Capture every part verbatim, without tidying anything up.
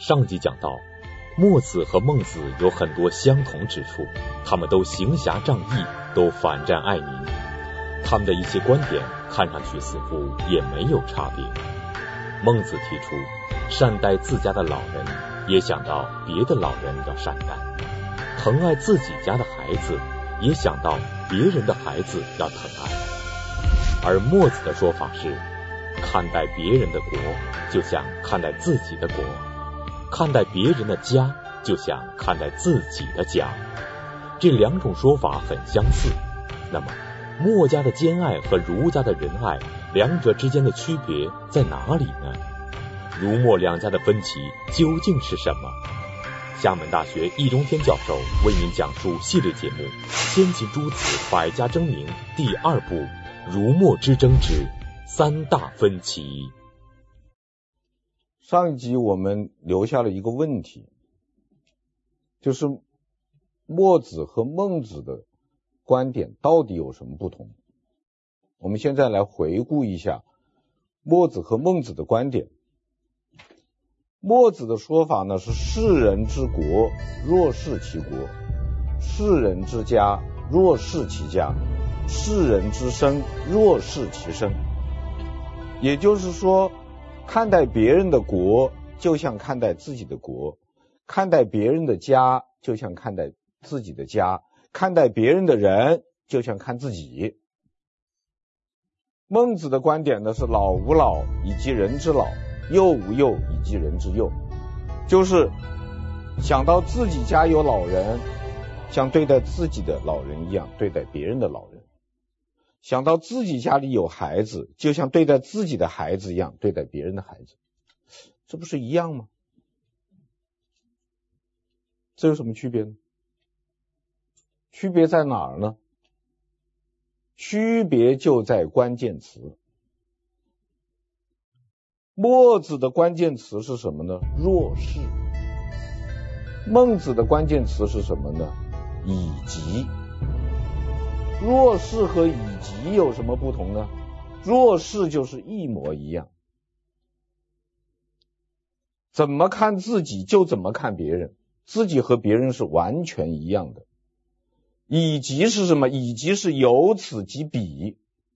上集讲到，墨子和孟子有很多相同之处，他们都行侠仗义，都反战爱民，他们的一些观点看上去似乎也没有差别。孟子提出善待自家的老人，也想到别的老人要善待；疼爱自己家的孩子，也想到别人的孩子要疼爱。而墨子的说法是，看待别人的国，就像看待自己的国；看待别人的家，就像看待自己的家。这两种说法很相似，那么墨家的兼爱和儒家的仁爱，两者之间的区别在哪里呢？儒墨两家的分歧究竟是什么？厦门大学易中天教授为您讲述系列节目《先秦诸子百家争鸣》第二部儒墨之争之三大分歧。 上一集我们留下了一个问题，就是墨子和孟子的观点到底有什么不同？我们现在来回顾一下墨子和孟子的观点。墨子的说法呢是士人之国，若是其国；士人之家，若是其家；士人之生，若是其生。也就是说，看待别人的国就像看待自己的国，看待别人的家就像看待自己的家，看待别人的人就像看自己。孟子的观点呢是老吾老以及人之老，幼吾幼以及人之幼，就是想到自己家有老人，像对待自己的老人一样对待别人的老人；想到自己家里有孩子，就像对待自己的孩子一样对待别人的孩子。这不是一样吗？这有什么区别呢？区别在哪儿呢？区别就在关键词。墨子的关键词是什么呢？若是。孟子的关键词是什么呢？以及。若是和以及有什么不同呢？若是就是一模一样，怎么看自己就怎么看别人，自己和别人是完全一样的。以及是什么？以及是由此及彼，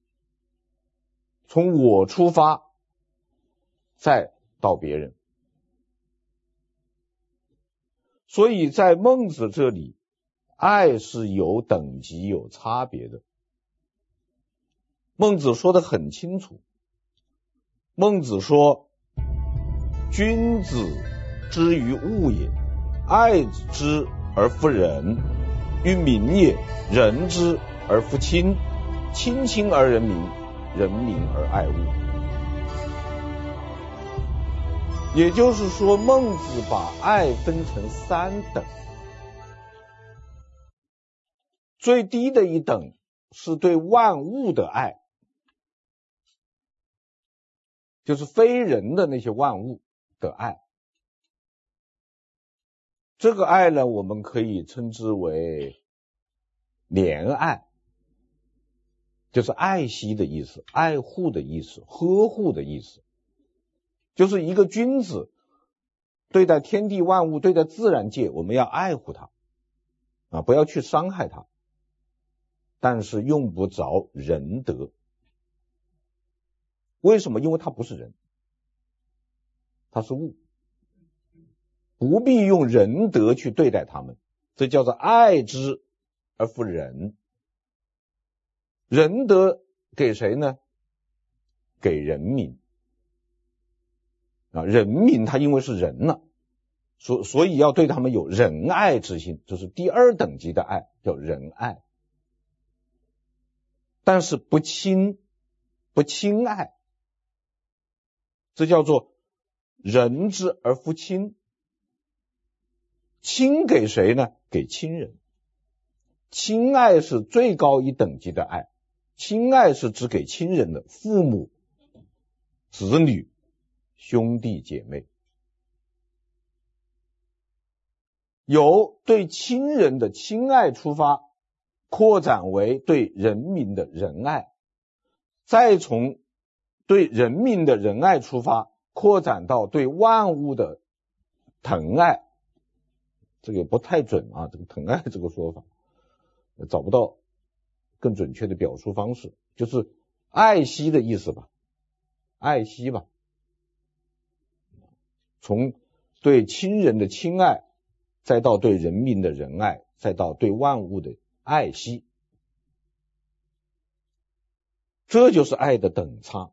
从我出发再到别人。所以在孟子这里，爱是有等级有差别的。孟子说得很清楚，孟子说，君子之于物也，爱之而不仁；于民也，仁之而不亲。亲亲而仁民，仁民而爱物。也就是说，孟子把爱分成三等，最低的一等是对万物的爱，就是非人的那些万物的爱。这个爱呢，我们可以称之为怜爱，就是爱惜的意思，爱护的意思，呵护的意思。就是一个君子对待天地万物，对待自然界，我们要爱护它啊，不要去伤害它，但是用不着仁德。为什么？因为它不是人，它是物，不必用仁德去对待它们，这叫做爱之而不仁。仁德给谁呢？给人民啊，人民他因为是人了，所所以要对他们有仁爱之心，这是第二等级的爱，叫仁爱。但是不亲，不亲爱，这叫做仁之而不亲。亲给谁呢？给亲人。亲爱是最高一等级的爱，亲爱是只给亲人的，父母、子女、兄弟姐妹。由对亲人的亲爱出发，扩展为对人民的仁爱，再从对人民的仁爱出发，扩展到对万物的疼爱，这个也不太准啊，这个疼爱这个说法找不到更准确的表述方式，就是爱惜的意思吧，爱惜吧，从对亲人的亲爱，再到对人民的仁爱，再到对万物的爱惜，这就是爱的等差。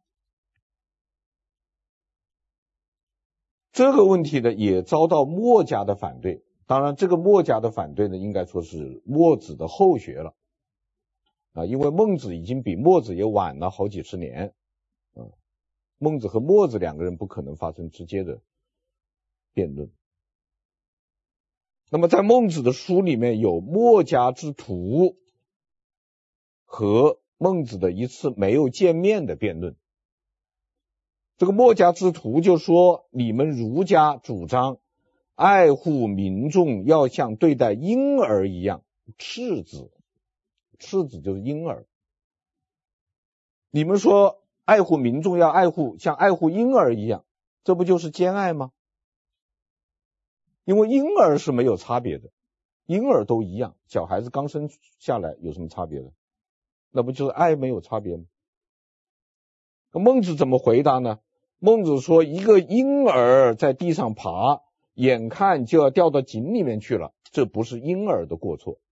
这个问题呢，也遭到墨家的反对。当然，这个墨家的反对呢，应该说是墨子的后学了啊，因为孟子已经比墨子也晚了好几十年啊。孟子和墨子两个人不可能发生直接的辩论。那么，在孟子的书里面有墨家之徒和孟子的一次没有见面的辩论。这个墨家之徒就说，你们儒家主张爱护民众要像对待婴儿一样，赤子，赤子就是婴儿。你们说爱护民众要爱护像爱护婴儿一样，这不就是兼爱吗？因为婴儿是没有差别的，婴儿都一样，小孩子刚生下来有什么差别的？那不就是爱没有差别吗？孟子怎么回答呢？孟子说，一个婴儿在地上爬，眼看就要掉到井里面去了，这不是婴儿的过错。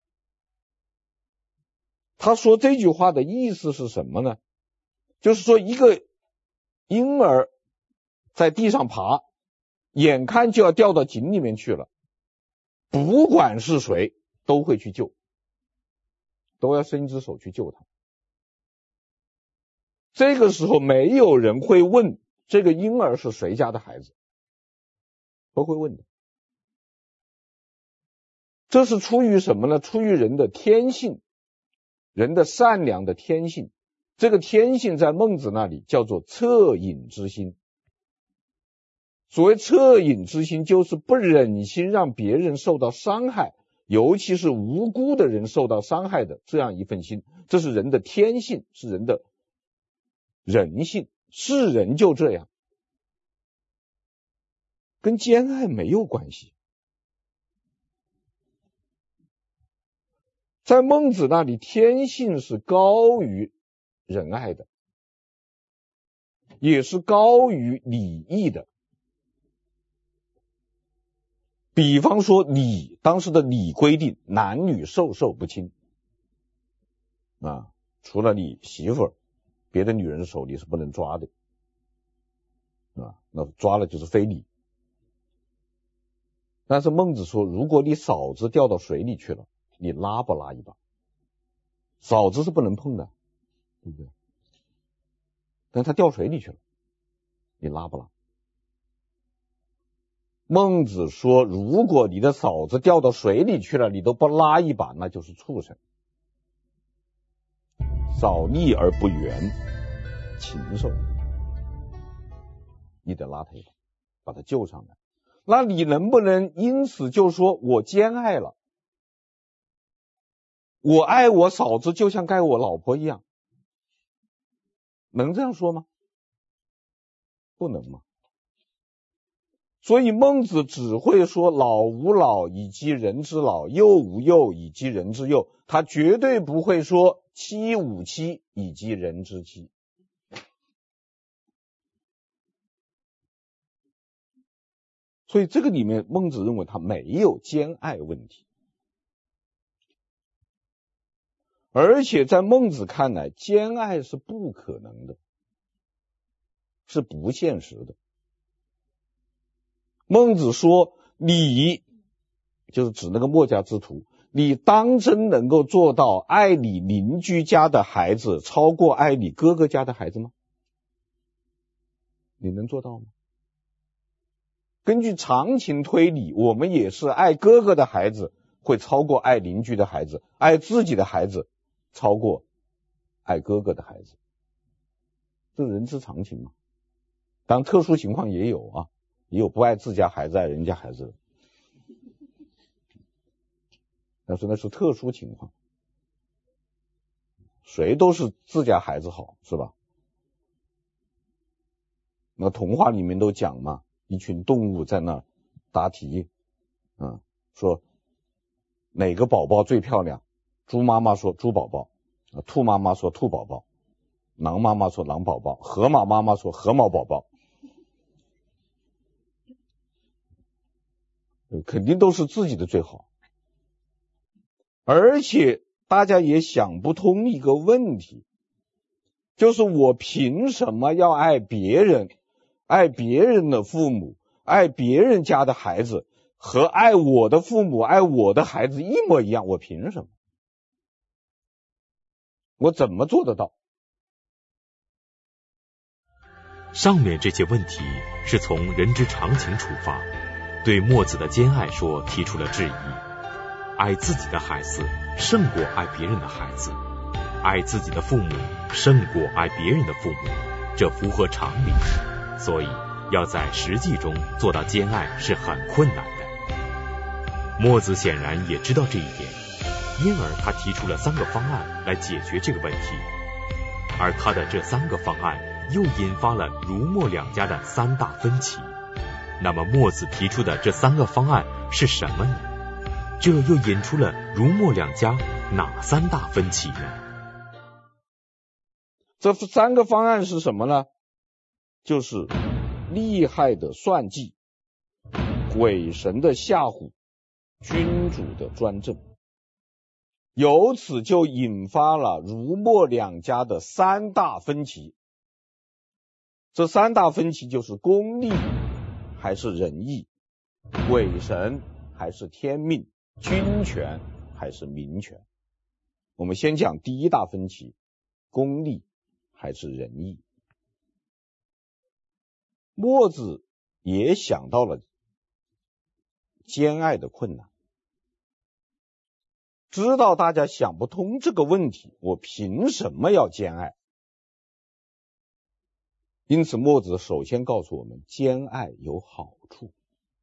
他说这句话的意思是什么呢？就是说，一个婴儿在地上爬，眼看就要掉到井里面去了，不管是谁都会去救，都要伸一只手去救他。这个时候没有人会问这个婴儿是谁家的孩子，不会问的。这是出于什么呢？出于人的天性，人的善良的天性。这个天性在孟子那里叫做恻隐之心。所谓恻隐之心，就是不忍心让别人受到伤害，尤其是无辜的人受到伤害的这样一份心。这是人的天性，是人的人性，是人就这样，跟兼爱没有关系。在孟子那里，天性是高于仁爱的，也是高于礼义的。比方说礼，当时的礼规定男女授受不亲啊，除了你媳妇儿，别的女人的手你是不能抓的啊，那抓了就是非礼。但是孟子说，如果你嫂子掉到水里去了，你拉不拉一把？嫂子是不能碰的，对不对？但他掉水里去了，你拉不拉？孟子说，如果你的嫂子掉到水里去了，你都不拉一把，那就是畜生。扫逆而不远，禽兽，你得拉他一把，把他救上来。那你能不能因此就说我兼爱了，我爱我嫂子就像爱我老婆一样，能这样说吗？不能吗？所以孟子只会说老吾老以及人之老，幼吾幼以及人之幼，他绝对不会说妻吾妻以及人之妻。所以这个里面孟子认为他没有兼爱问题，而且在孟子看来，兼爱是不可能的，是不现实的。孟子说，你就是指那个墨家之徒，你当真能够做到爱你邻居家的孩子超过爱你哥哥家的孩子吗？你能做到吗？根据常情推理，我们也是爱哥哥的孩子会超过爱邻居的孩子，爱自己的孩子超过爱哥哥的孩子，这是人之常情嘛。当然特殊情况也有啊，也有不爱自家孩子爱人家孩子的，但是那是特殊情况，谁都是自家孩子好，是吧？那童话里面都讲嘛，一群动物在那答题，嗯，说哪个宝宝最漂亮？猪妈妈说猪宝宝，兔妈妈说兔宝宝，狼妈妈说狼宝宝，河马妈妈说河马宝宝，肯定都是自己的最好。而且大家也想不通一个问题，就是我凭什么要爱别人，爱别人的父母，爱别人家的孩子，和爱我的父母，爱我的孩子一模一样？我凭什么？我怎么做得到？ 上面这些问题是从人之常情出发，对墨子的兼爱说提出了质疑。爱自己的孩子胜过爱别人的孩子，爱自己的父母胜过爱别人的父母，这符合常理，所以要在实际中做到兼爱是很困难的。墨子显然也知道这一点，因而他提出了三个方案来解决这个问题，而他的这三个方案又引发了儒墨两家的三大分歧。那么墨子提出的这三个方案是什么呢？这又引出了儒墨两家哪三大分歧呢？ 这三个方案是什么呢？就是利害的算计，鬼神的吓唬，君主的专政。由此就引发了儒墨两家的三大分歧。这三大分歧就是公利还是仁义，鬼神还是天命，君权还是民权。我们先讲第一大分歧，公利还是仁义。墨子也想到了兼爱的困难，知道大家想不通这个问题，我凭什么要兼爱？因此墨子首先告诉我们，兼爱有好处。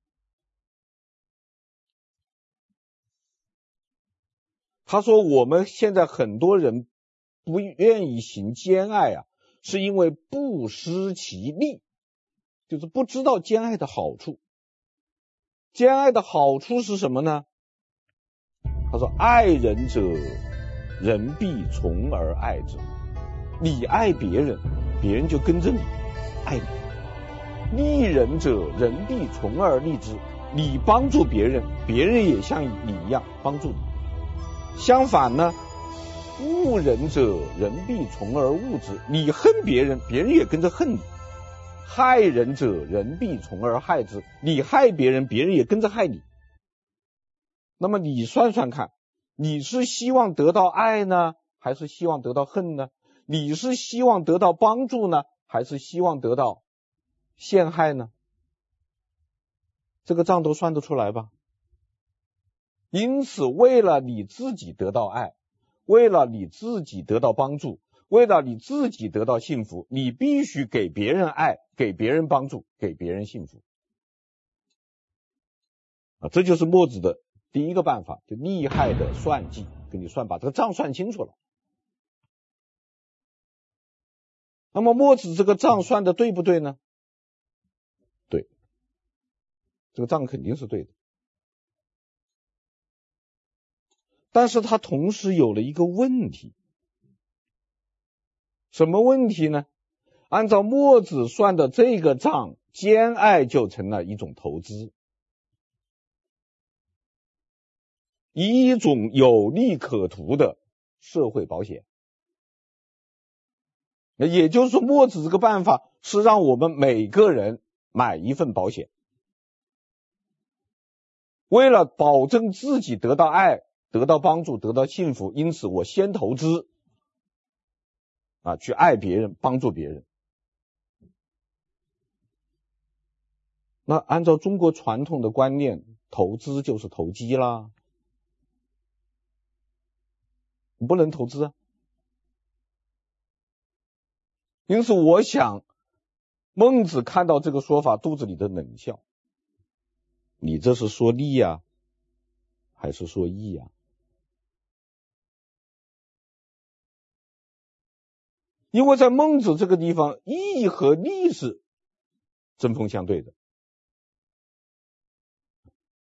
他说我们现在很多人不愿意行兼爱啊，是因为不失其利，就是不知道兼爱的好处。兼爱的好处是什么呢？他说爱人者，人必从而爱之。你爱别人，别人就跟着你爱你。利人者，人必从而利之。你帮助别人，别人也像你一样帮助你。相反呢，恶人者，人必从而恶之。你恨别人，别人也跟着恨你。害人者，人必从而害之。你害别人，别人也跟着害你。那么你算算看，你是希望得到爱呢，还是希望得到恨呢？你是希望得到帮助呢，还是希望得到陷害呢？这个账都算得出来吧？因此，为了你自己得到爱，为了你自己得到帮助，为了你自己得到幸福，你必须给别人爱，给别人帮助，给别人幸福。啊，这就是墨子的第一个办法，就利害的算计，给你算把这个账算清楚了。那么墨子这个账算的对不对呢？对，这个账肯定是对的。但是他同时有了一个问题，什么问题呢？按照墨子算的这个账，兼爱就成了一种投资，一种有利可图的社会保险。也就是说，墨子这个办法是让我们每个人买一份保险，为了保证自己得到爱，得到帮助，得到幸福，因此我先投资啊，去爱别人，帮助别人。那按照中国传统的观念，投资就是投机啦，你不能投资啊。因此我想，孟子看到这个说法，肚子里的冷笑，你这是说利呀，还是说义呀？因为在孟子这个地方，义和利是针锋相对的。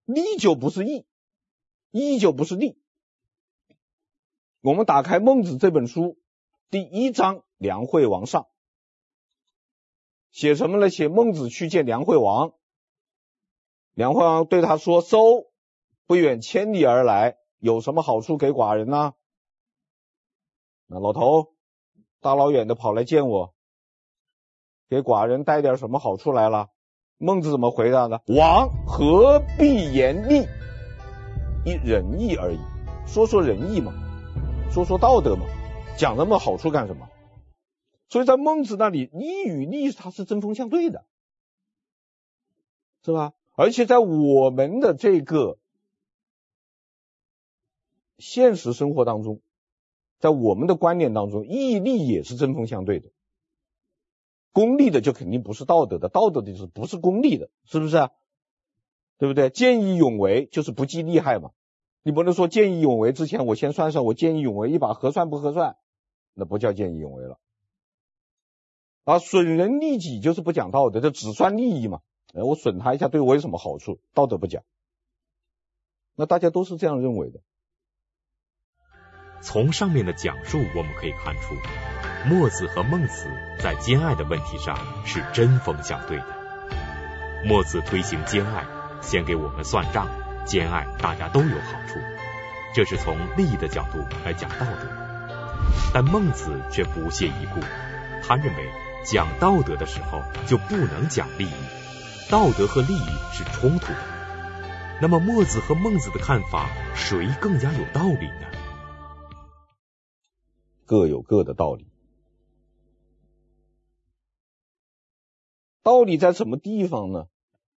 利就不是义，义就不是利。我们打开《孟子》这本书，第一章梁惠王上，写什么呢？写孟子去见梁惠王，梁惠王对他说：搜，不远千里而来，有什么好处给寡人呢？那老头大老远的跑来见我，给寡人带点什么好处来了？孟子怎么回答呢？王何必言利？一仁义而已，说说仁义嘛，说说道德嘛，讲那么好处干什么？所以在孟子那里，义与利它是针锋相对的，是吧？而且在我们的这个现实生活当中，在我们的观念当中，义利也是针锋相对的。功利的就肯定不是道德的，道德的就是不是功利的，是不是啊？对不对？见义勇为就是不计利害嘛。你不能说见义勇为之前我先算算我见义勇为一把合算不合算，那不叫见义勇为了。而损人利己就是不讲道德，这只算利益嘛。哎，我损他一下对我有什么好处？道德不讲。那大家都是这样认为的。 从上面的讲述我们可以看出，墨子和孟子在兼爱的问题上是针锋相对的。墨子推行兼爱，先给我们算账，兼爱大家都有好处，这是从利益的角度来讲道德。但孟子却不屑一顾，他认为讲道德的时候就不能讲利益，道德和利益是冲突的。那么墨子和孟子的看法，谁更加有道理呢？ 各有各的道理。道理在什么地方呢？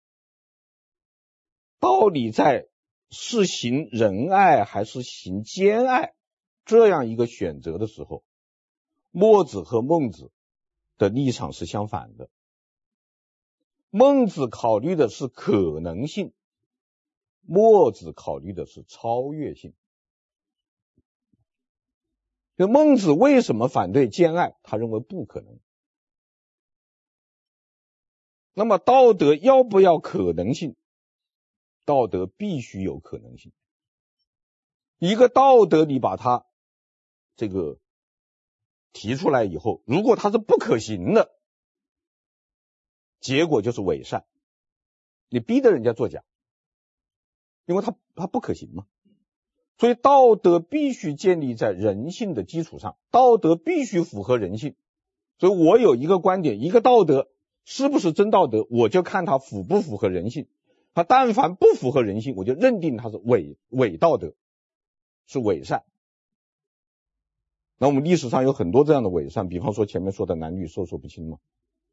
道理在是行仁爱还是行兼爱这样一个选择的时候，墨子和孟子的立场是相反的。孟子考虑的是可能性，墨子考虑的是超越性。这孟子为什么反对兼爱？他认为不可能。那么道德要不要可能性？道德必须有可能性。一个道德你把它这个提出来以后，如果它是不可行的，结果就是伪善，你逼得人家作假，因为它它不可行嘛。所以道德必须建立在人性的基础上，道德必须符合人性。所以我有一个观点，一个道德是不是真道德，我就看它符不符合人性。它但凡不符合人性，我就认定它是伪伪道德，是伪善。那我们历史上有很多这样的伪善，比方说前面说的男女授受不亲嘛，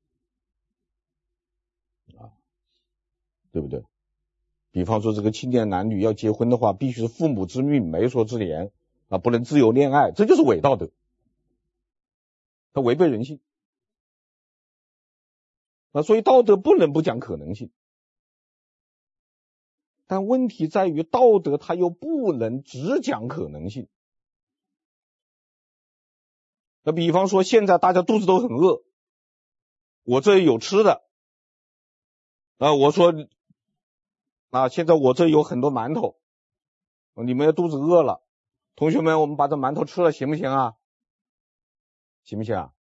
啊，对不对？比方说这个青年男女要结婚的话，必须是父母之命媒妁之言啊，不能自由恋爱，这就是伪道德，它违背人性。啊，所以道德不能不讲可能性。但问题在于道德它又不能只讲可能性。那比方说现在大家肚子都很饿，我这里有吃的啊，我说啊，现在我这有很多馒头，你们肚子饿了，同学们我们把这馒头吃了行不行啊？行不行啊？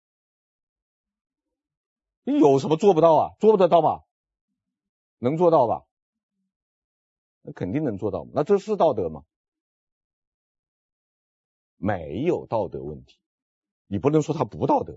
你有什么做不到啊？做不得到吧？能做到吧？那肯定能做到，那这是道德吗？没有道德问题，你不能说它不道德，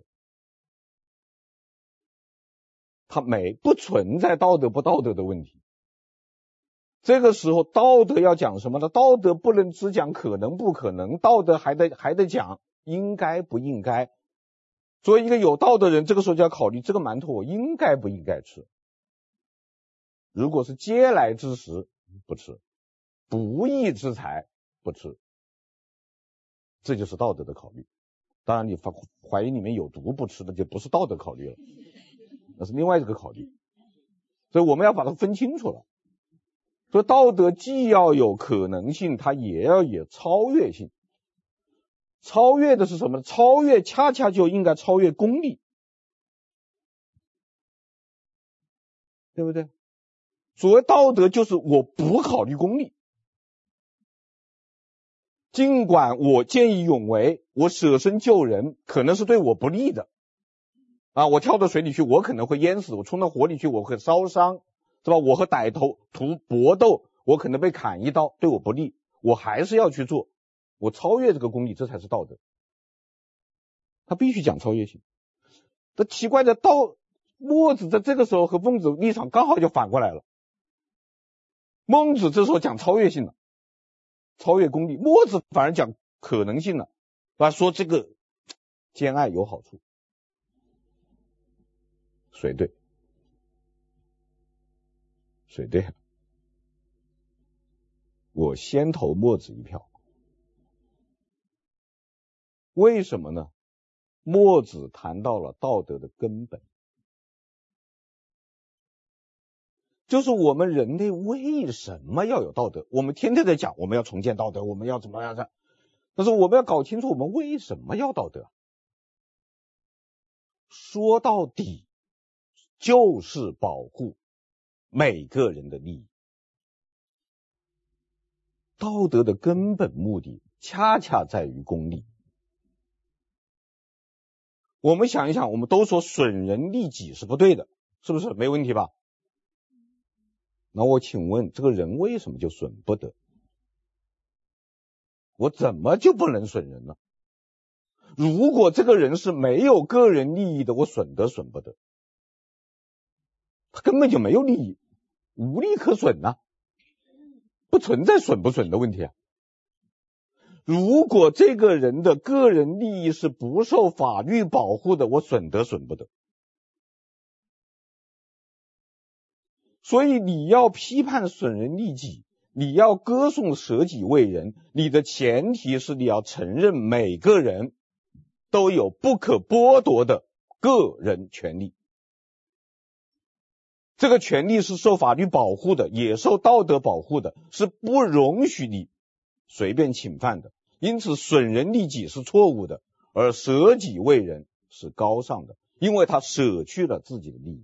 它没不存在道德不道德的问题。这个时候道德要讲什么呢？道德不能只讲可能不可能，道德还得还得讲应该不应该。作为一个有道德的人，这个时候就要考虑这个馒头我应该不应该吃。如果是嗟来之食不吃，不义之财不吃，这就是道德的考虑。当然你怀疑里面有毒不吃的就不是道德考虑了，那是另外一个考虑。所以我们要把它分清楚了。所以道德既要有可能性，它也要有超越性。超越的是什么？超越恰恰就应该超越功利，对不对？ 所谓道德就是我不考虑功利，尽管我见义勇为，我舍身救人，可能是对我不利的啊，我跳到水里去，我可能会淹死，我冲到火里去，我会烧伤，是吧？我和歹徒图搏斗，我可能被砍一刀，对我不利，我还是要去做，我超越这个功利，这才是道德。他必须讲超越性。这奇怪的道，墨子在这个时候和孟子立场刚好就反过来了。孟子这时候讲超越性了，超越功利，墨子反而讲可能性了，是吧？说这个兼爱有好处。谁对？谁对？我先投墨子一票。为什么呢？墨子谈到了道德的根本，就是我们人类为什么要有道德？我们天天在讲我们要重建道德，我们要怎么样的，但是我们要搞清楚我们为什么要道德。说到底就是保护每个人的利益。道德的根本目的恰恰在于公利。我们想一想，我们都说损人利己是不对的，是不是？没问题吧？那我请问，这个人为什么就损不得？我怎么就不能损人呢？如果这个人是没有个人利益的，我损得损不得？他根本就没有利益，无利可损啊，不存在损不损的问题啊。如果这个人的个人利益是不受法律保护的，我损得损不得。所以你要批判损人利己，你要歌颂舍己为人，你的前提是你要承认每个人都有不可剥夺的个人权利。这个权利是受法律保护的，也受道德保护的，是不容许你随便侵犯的。因此损人利己是错误的，而舍己为人是高尚的，因为他舍去了自己的利益。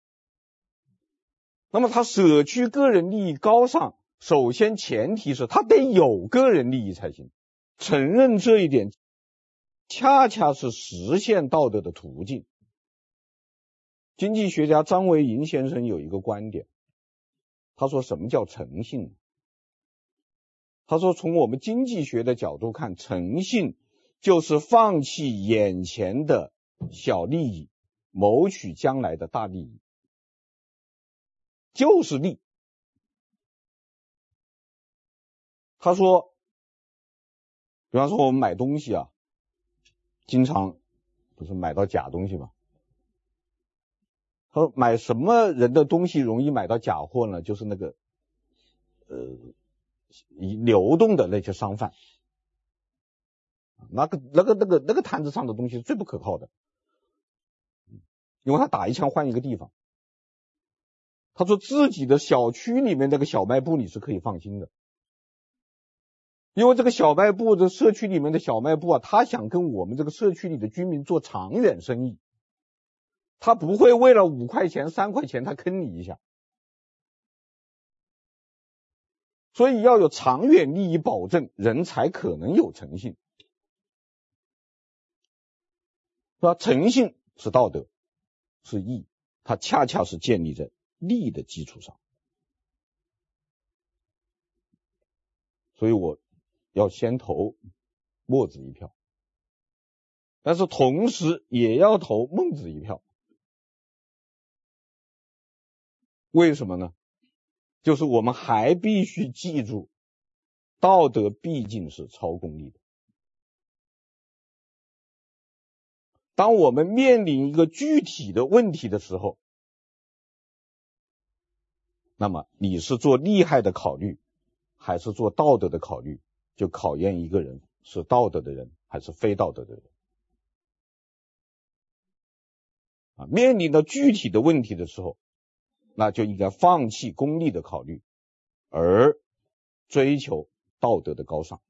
那么他舍去个人利益高尚，首先前提是他得有个人利益才行。承认这一点恰恰是实现道德的途径。经济学家张维迎先生有一个观点，他说什么叫诚信？他说从我们经济学的角度看，诚信就是放弃眼前的小利益，谋取将来的大利益，就是利。他说比方说我们买东西啊，经常不是买到假东西吗？他说买什么人的东西容易买到假货呢？就是那个呃流动的那些商贩，那个那个那个那个摊子上的东西是最不可靠的，因为他打一枪换一个地方。他说自己的小区里面那个小卖部你是可以放心的，因为这个小卖部的社区里面的小卖部啊，他想跟我们这个社区里的居民做长远生意，他不会为了五块钱三块钱他坑你一下。所以要有长远利益保证，人才可能有诚信，是吧？诚信是道德，是义，它恰恰是建立在利的基础上。所以我要先投墨子一票，但是同时也要投孟子一票。为什么呢？就是我们还必须记住，道德毕竟是超功利的。当我们面临一个具体的问题的时候，那么你是做利害的考虑还是做道德的考虑，就考验一个人是道德的人还是非道德的人。啊，面临到具体的问题的时候，那就应该放弃功利的考虑，而追求道德的高尚。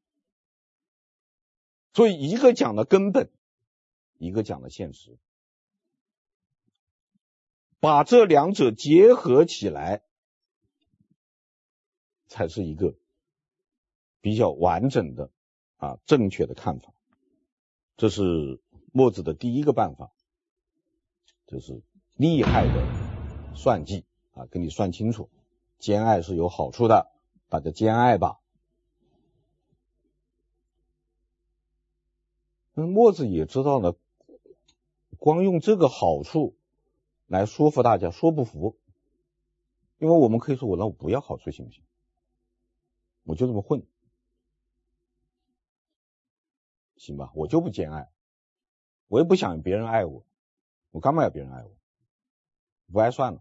所以一个讲了根本，一个讲了现实，把这两者结合起来， 才是一个比较完整的啊正确的看法。这是墨子的第一个办法，就是厉害的算计啊，跟你算清楚，兼爱是有好处的，大家兼爱吧。那墨子也知道呢，光用这个好处来说服大家说不服，因为我们可以说我那我不要好处行不行？我就这么混，行吧？我就不兼爱，我也不想别人爱我，我干嘛要别人爱我？不爱算了，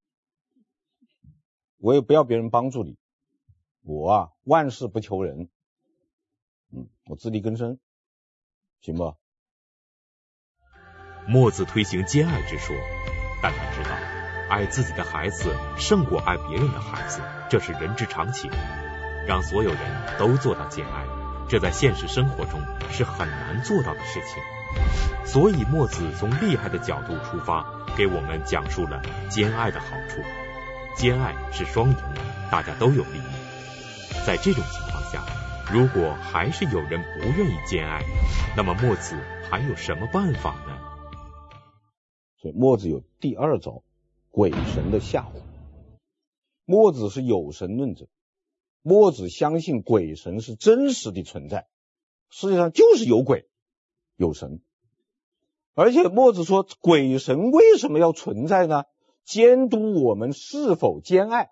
我也不要别人帮助你，我啊万事不求人，嗯，我自力更生，行吧？ 墨子推行兼爱之说，但他知道爱自己的孩子胜过爱别人的孩子，这是人之常情。让所有人都做到兼爱，这在现实生活中是很难做到的事情。所以墨子从利害的角度出发，给我们讲述了兼爱的好处。兼爱是双赢的，大家都有利益。在这种情况下，如果还是有人不愿意兼爱，那么墨子还有什么办法呢？ 所以墨子有第二招，鬼神的吓唬。墨子是有神论者，墨子相信鬼神是真实的存在，世界上就是有鬼有神。而且墨子说，鬼神为什么要存在呢？监督我们是否兼爱。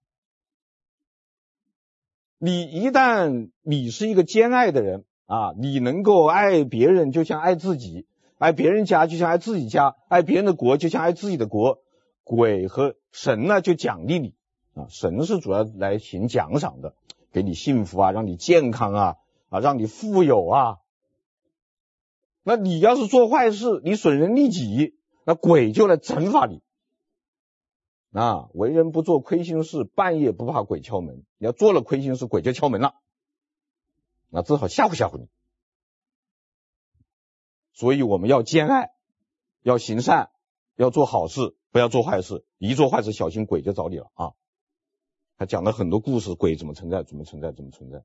你一旦你是一个兼爱的人啊，你能够爱别人就像爱自己，爱别人家就像爱自己家，爱别人的国就像爱自己的国，鬼和神呢就奖励你啊，神是主要来行奖赏的，给你幸福啊，让你健康啊，啊，让你富有啊。那你要是做坏事，你损人利己，那鬼就来惩罚你。啊，为人不做亏心事，半夜不怕鬼敲门。你要做了亏心事，鬼就敲门了，那只好吓唬吓唬你。所以我们要兼爱，要行善，要做好事，不要做坏事。一做坏事，小心鬼就找你了啊！他讲了很多故事，鬼怎么存在，怎么存在，怎么存在。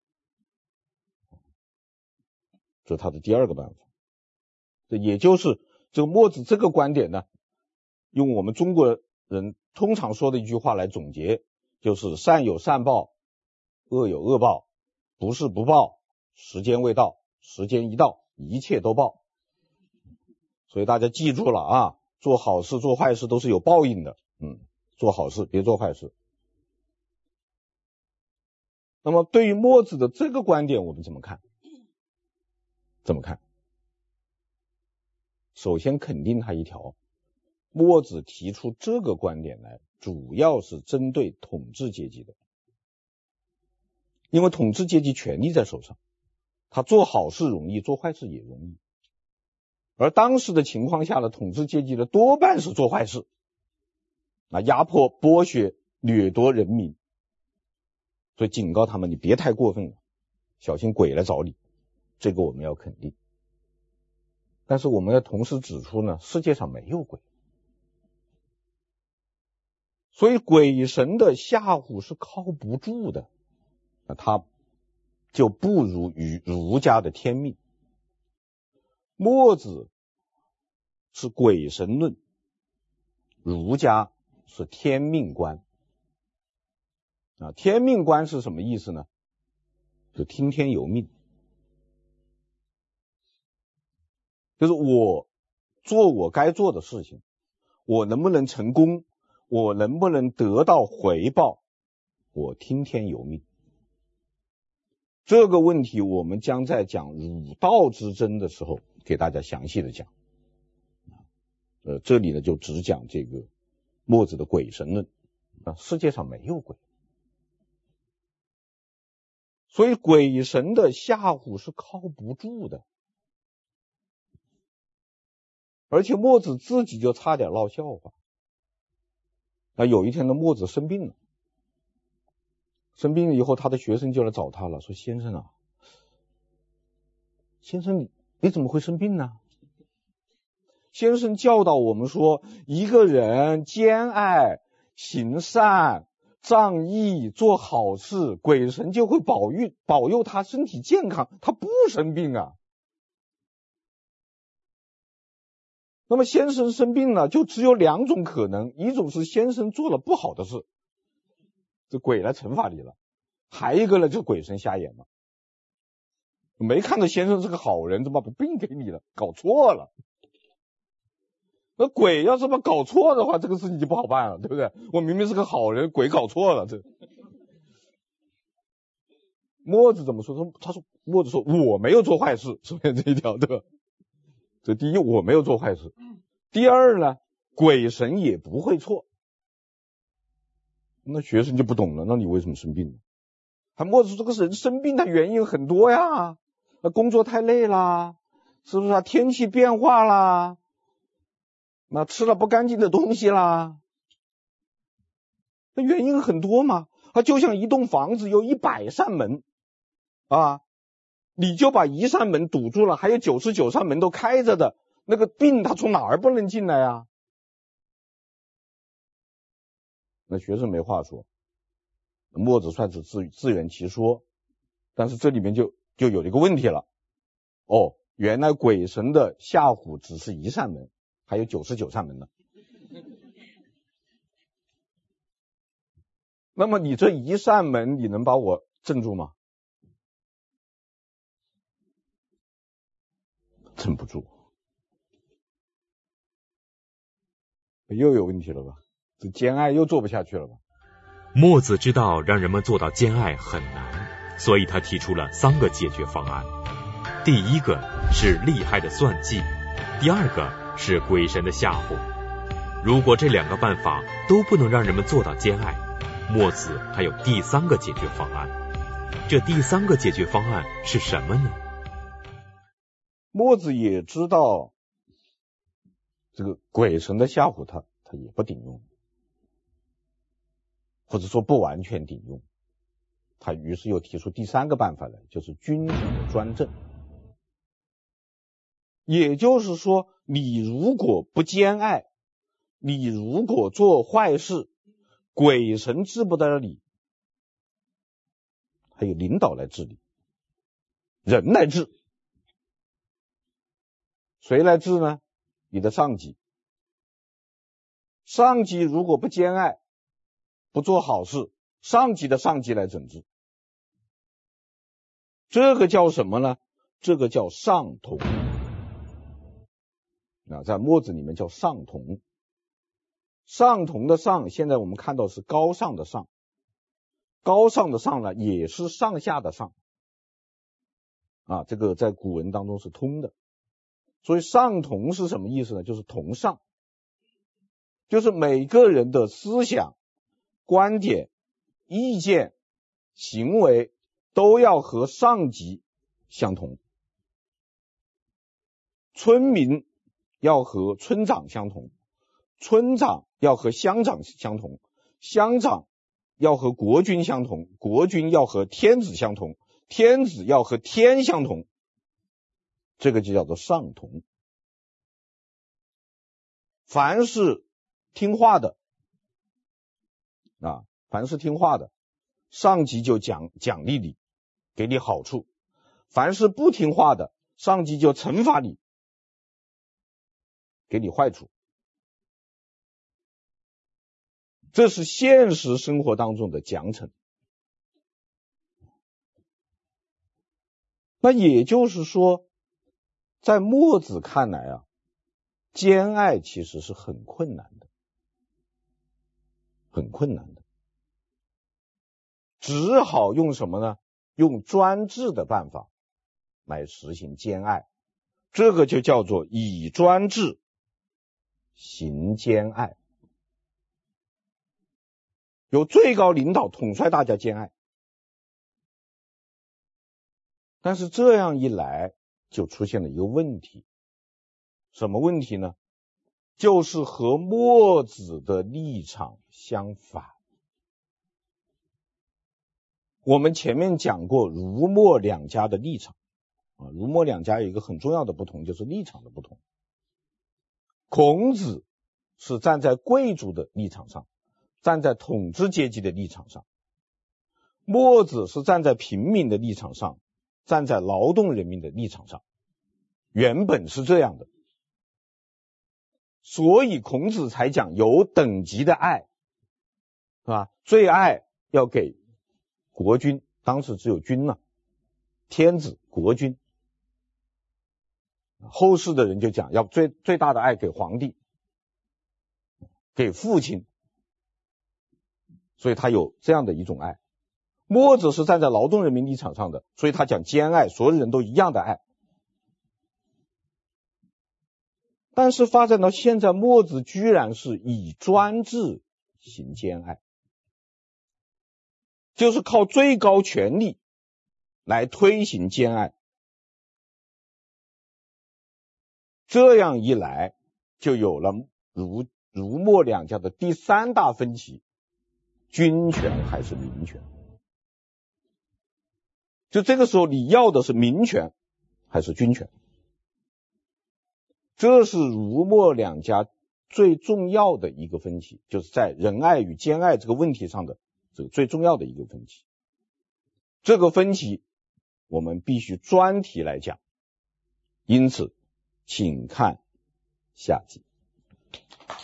这是他的第二个办法。这也就是这个墨子这个观点呢，用我们中国人通常说的一句话来总结，就是善有善报，恶有恶报，不是不报，时间未到，时间一到，一切都报。所以大家记住了啊，做好事做坏事都是有报应的，嗯，做好事别做坏事。那么对于墨子的这个观点我们怎么看？怎么看？首先肯定他一条，墨子提出这个观点来，主要是针对统治阶级的。因为统治阶级权力在手上，他做好事容易，做坏事也容易。而当时的情况下呢，统治阶级的多半是做坏事，啊，压迫、剥削、掠夺人民。所以警告他们，你别太过分了，小心鬼来找你。这个我们要肯定。但是我们要同时指出呢，世界上没有鬼。所以鬼神的吓唬是靠不住的，那他就不如于儒家的天命。墨子是鬼神论，儒家是天命观。啊，天命观是什么意思呢？就听天由命，就是我做我该做的事情，我能不能成功，我能不能得到回报，我听天由命。这个问题我们将在讲儒道之争的时候给大家详细的讲。呃，这里呢就只讲这个墨子的鬼神论啊，世界上没有鬼。所以鬼神的吓唬是靠不住的。而且墨子自己就差点闹笑话。那有一天呢，墨子生病了，生病了以后，他的学生就来找他了，说：“先生啊，先生你你怎么会生病呢？先生教导我们说，一个人兼爱、行善、 仗义做好事，鬼神就会保佑保佑他身体健康，他不生病啊。那么先生生病了，就只有两种可能，一种是先生做了不好的事，这鬼来惩罚你了；还一个呢，就鬼神瞎眼了，没看到先生是个好人，怎么把病给你了？搞错了。那鬼要是把搞错的话，这个事情就不好办了，对不对？我明明是个好人，鬼搞错了，这。墨子怎么说？他说，墨子说我没有做坏事，首先这一条，对吧？这第一，我没有做坏事。第二呢，鬼神也不会错。那学生就不懂了，那你为什么生病呢？还墨子说这个人生病的原因很多呀，那工作太累啦，是不是啊？天气变化啦，那吃了不干净的东西啦，那原因很多嘛。它就像一栋房子有一百扇门啊，你就把一扇门堵住了，还有九十九扇门都开着的，那个病它从哪儿不能进来啊？那学生没话说，墨子算是自自圆其说，但是这里面就就有一个问题了。哦，原来鬼神的吓唬只是一扇门，还有九十九扇门呢。那么你这一扇门，你能把我镇住吗？镇不住。又有问题了吧？这兼爱又做不下去了吧？ 墨子知道让人们做到兼爱很难，所以他提出了三个解决方案。第一个是厉害的算计，第二个是鬼神的吓唬。如果这两个办法都不能让人们做到兼爱，墨子还有第三个解决方案。这第三个解决方案是什么呢？ 墨子也知道这个鬼神的吓唬他，他也不顶用，或者说不完全顶用。他于是又提出第三个办法来，就是君主的专政。也就是说，你如果不兼爱，你如果做坏事，鬼神治不得你，还有领导来治理，人来治。谁来治呢？你的上级。上级如果不兼爱，不做好事，上级的上级来整治。这个叫什么呢？这个叫上同。啊，在墨子里面叫上同。上同的上，现在我们看到是高尚的上，高尚的上呢，也是上下的上。啊，这个在古文当中是通的。所以上同是什么意思呢？就是同上，就是每个人的思想、观点、意见、行为都要和上级相同。村民要和村长相同，村长要和乡长相同，乡长要和国君相同，国君要和天子相同，天子要和天相同。这个就叫做上同。凡是听话的啊，凡是听话的，上级就奖奖励你，给你好处；凡是不听话的，上级就惩罚你，给你坏处。这是现实生活当中的奖惩。那也就是说，在墨子看来啊，兼爱其实是很困难的，很困难的，只好用什么呢？用专制的办法来实行兼爱，这个就叫做以专制行兼爱，由最高领导统帅大家兼爱。但是这样一来，就出现了一个问题。什么问题呢？就是和墨子的立场相反。我们前面讲过儒墨两家的立场啊，儒墨两家有一个很重要的不同，就是立场的不同。孔子是站在贵族的立场上， 站在统治阶级的立场上，墨子是站在平民的立场上，站在劳动人民的立场上，原本是这样的。所以孔子才讲有等级的爱，是吧？最爱要给国君，当时只有君了，天子国君。后世的人就讲要最最大的爱给皇帝，给父亲，所以他有这样的一种爱。墨子是站在劳动人民立场上的，所以他讲兼爱，所有人都一样的爱。但是发展到现在，墨子居然是以专制行兼爱，就是靠最高权力来推行兼爱。这样一来，就有了儒儒墨两家的第三大分歧：君权还是民权？就这个时候，你要的是民权还是君权？这是儒墨两家最重要的一个分歧，就是在仁爱与兼爱这个问题上的这个最重要的一个分歧。这个分歧我们必须专题来讲，因此请看下集。